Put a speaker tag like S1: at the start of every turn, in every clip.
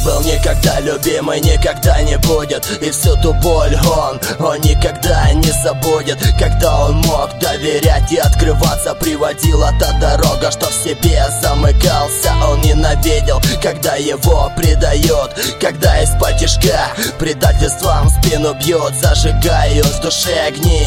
S1: был никогда любимый, никогда не будет. И всю ту боль он никогда не забудет. Когда он мог доверять и открываться, приводила та дорога, что в себе замыкался. Он ненавидел, когда его предают, когда из-под тишка предательством в спину бьют, зажигают в душе огни.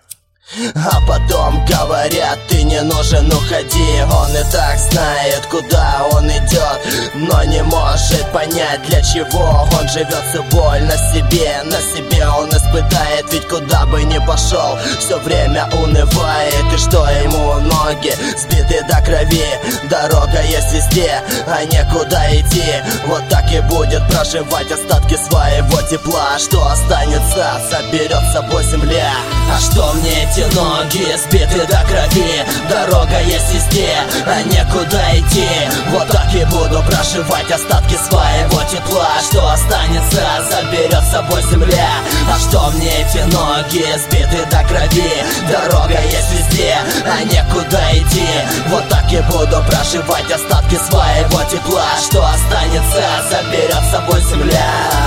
S1: А потом говорят: ты не нужен, уходи. Он и так знает, куда он идет, но не может понять, для чего. Он живет всю боль на себе он испытает. Ведь куда бы ни пошел, все время унывает. И что ему ноги сбиты до крови? Дорога есть везде, а некуда идти. Вот так и будет проживать остатки своего тепла. Что останется, заберет с собой земля. А что мне эти ноги сбиты до крови? Дорога есть везде, а некуда идти. Вот так и буду проживать остатки своего тепла. Что останется, заберет с собой земля. А что мне эти ноги сбиты до крови? Дорога есть везде, а некуда идти. Вот так и буду проживать остатки своего тепла. Что останется, заберет с собой земля.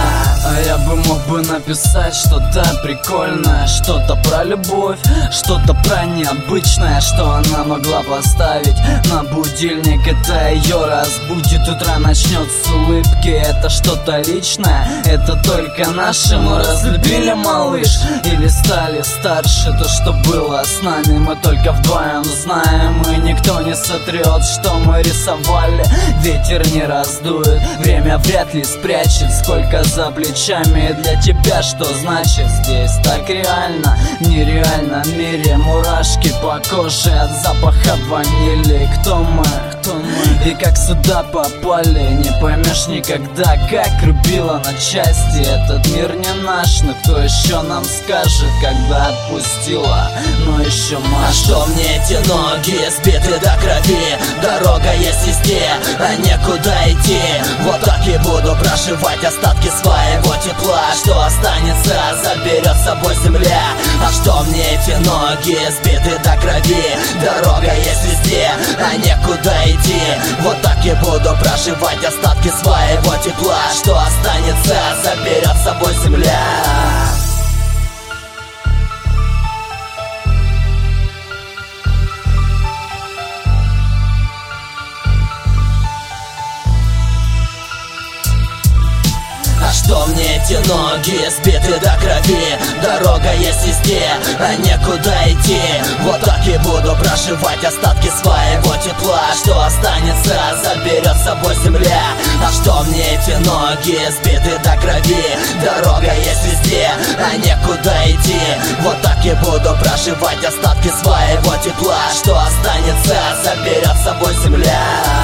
S2: А я бы мог бы написать что-то прикольное, что-то про любовь, что-то про необычное, что она могла поставить на будильник. Это ее разбудит, утро начнет с улыбки. Это что-то личное, это только наше. Мы разлюбили, малыш, или стали старше. То, что было с нами, мы только вдвоем знаем. И никто не сотрет, что мы рисовали. Ветер не раздует, время вряд ли спрячет. Сколько за плечами для тебя, что значит здесь так реально, нереально. В мире мурашки по коже от запаха ванили. Кто мы? И как сюда попали, не поймешь никогда. Как рубило на части, этот мир не наш. Но кто еще нам скажет, когда отпустила, но еще машет.
S1: А что мне эти ноги сбиты до крови? Дорога есть везде, а некуда идти. Вот так и буду проживать остатки своего тепла. Что останется, заберет с собой земля. А что мне эти ноги сбиты до крови? Дорога есть везде, а некуда идти. Вот так и буду проживать остатки своего тепла. Что останется, заберет с собой земля. Что мне эти ноги сбиты до крови? Дорога есть везде, а некуда идти. Вот так и буду проживать остатки своего тепла. Что останется, заберет с собой земля. А что мне эти ноги сбиты до крови? Дорога есть везде, а некуда идти. Вот так и буду проживать остатки своего тепла. Что останется, заберет с собой земля.